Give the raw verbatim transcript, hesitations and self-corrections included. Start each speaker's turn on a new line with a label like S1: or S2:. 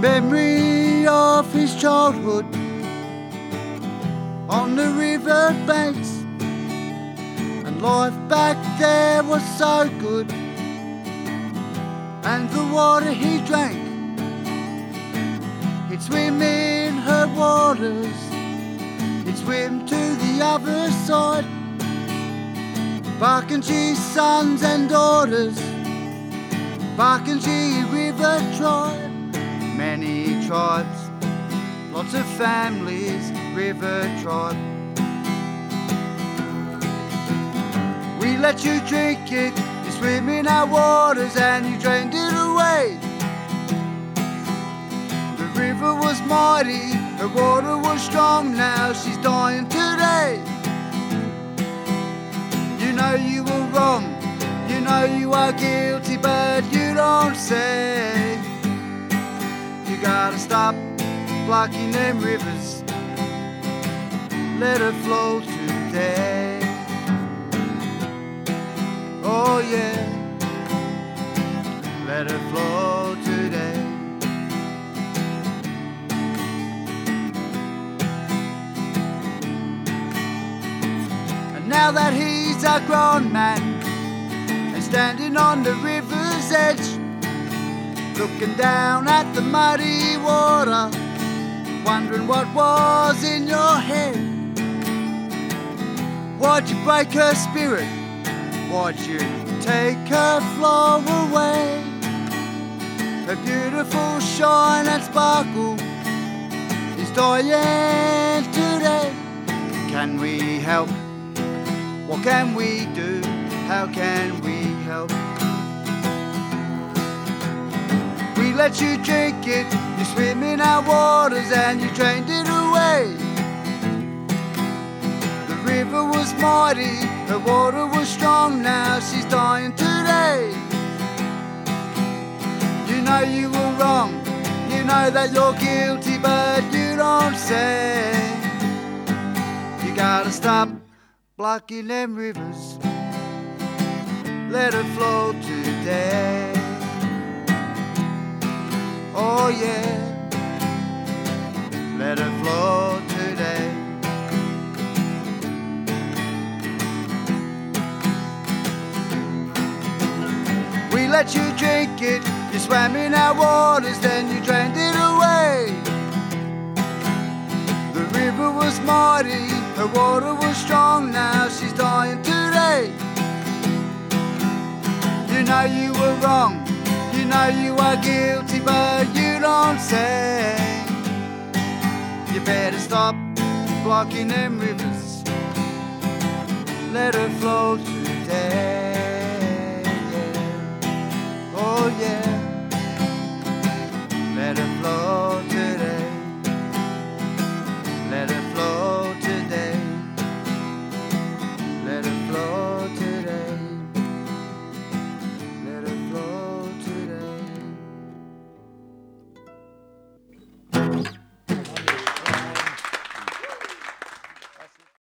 S1: memory of his childhood on the river banks, and life back there was so good, and the water he drank, he'd swim in her waters, he'd swim to the other side. Barkindji sons and daughters, Barkindji River tribe, many tribes, lots of families, river tribe. We let you drink it, you swim in our waters and you drained it away. The river was mighty, her water was strong, now she's dying today. You know you were wrong, you know you are guilty, but you don't say. You gotta stop blocking them rivers, let her flow today. Oh yeah, let her flow today. And now that he's a grown man and standing on the river's edge, looking down at the muddy water, wondering what was in your head. Why'd you break her spirit? Why'd you take her flow away? Her beautiful shine and sparkle is dying today. Can we help? What can we do? How can we help? We let you drink it, you swim in our waters and you drained it away. The river was mighty, her water was strong, now she's dying today. You know you were wrong, you know that you're guilty, but you don't say. You gotta stop blocking them rivers, let it flow today. Oh yeah, let it flow today. We let you drink it, you swam in our waters, then you drained it away. The river was mighty, her water was strong, now she's dying today. You know you were wrong, you know you are guilty, but you don't say. You better stop blocking them rivers, let her flow today.